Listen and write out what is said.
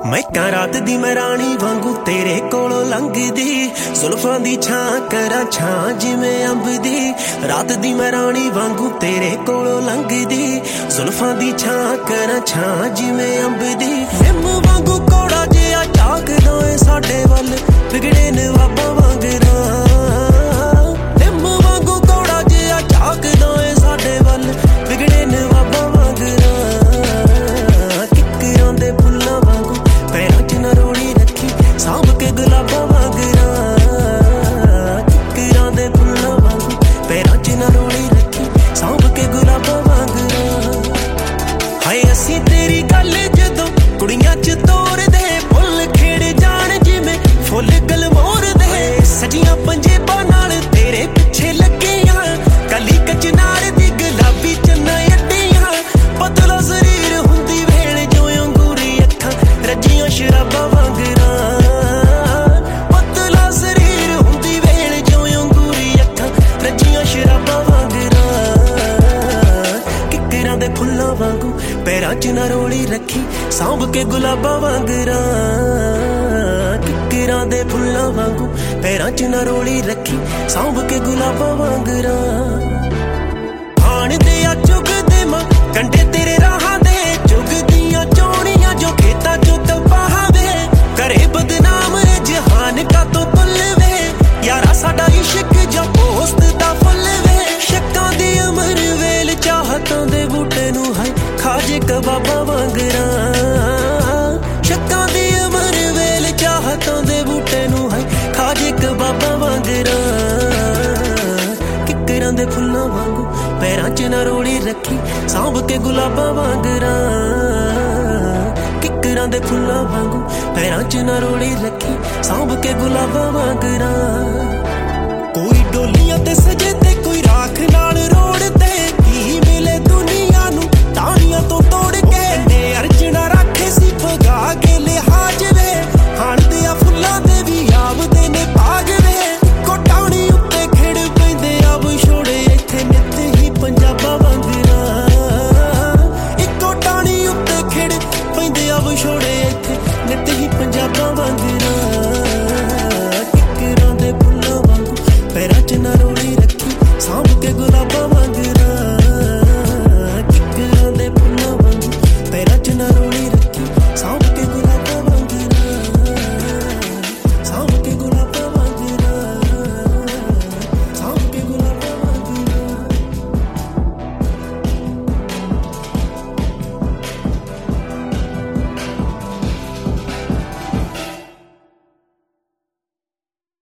मैं कह रात दी मैं रानी वांगू तेरे कोलों लंघदी, जुल्फां दी छां करा छां जिवें अंब दी। रात दी मैं रानी वांगू तेरे कोलों लंघदी, जुल्फां दी छां करा छां जिवें अंब दी। निम वांगू कोड़ा जिहा झाकदा ऐ साडे वल, बिगड़े नवाबां वांगरा। निम वांगू कोड़ा जिहा झाकदा ऐ साडे वल, बिगड़े नवाबां वांगरा। किकरां दे फुल्लां वांगू पैरां च नरोली रखी, सांभ के गुलाबां वांगरा। किकरां दे फुल्लां वांगू पैरां च नरोली रखी, सांभ के गुलाबां वांगरा। हाय असीं तेरी गल जदों कुड़ियां च तोरदे, फुੱਲ खेड़ जाण जिवें फुੱਲ गलमोर दे। सजियां पंजेबां नाल तेरे पिछे लगियां, कली कचनार दी गुलाबी चन्ना अड्डियां। पतला शरीर हुंदी वेल जो अंगूरी अखां, रजियां शराबां वांगरा। पतला शरीर हुंदी वेल जो अंगूरी अखां, रजियां शराबां वांगरा। किकरां दे फुल्लां वांगू पैरां च नरोली रखी, सांभ के गुलाबां वांगरा। किकरां दे फुल्लां वांगू पैरां च नरोली रखी, सांभ के गुलाबां वांगरा। आण दे आ चुगदे मां कंडे तेरे राहां दे, चुगदियां चौड़ियां जो खेतां चों कपाहां वे। करे बदनाम ए जहान का तो तुल वे, यारा साडा इश्क जो पोस्त दा फुੱਲ वे। शक्कां दी उमर वेल चाहतां दे बूटे नूं हाय खाजे कबाबां वांगरा। शक्कां दी उमर वेल चाहतां दे बूटे नूं हाय खाजे कबाबां वांगरा। किकरां दे फुल्लां वांगू पैरां च नरोली रखी, सांभ के गुलाबां वांगरा। किकरां दे फुल्लां वांगू पैरां च नरोली रखी, सांभ के गुलाबां वांगरा। कोई डोलियां ते सजे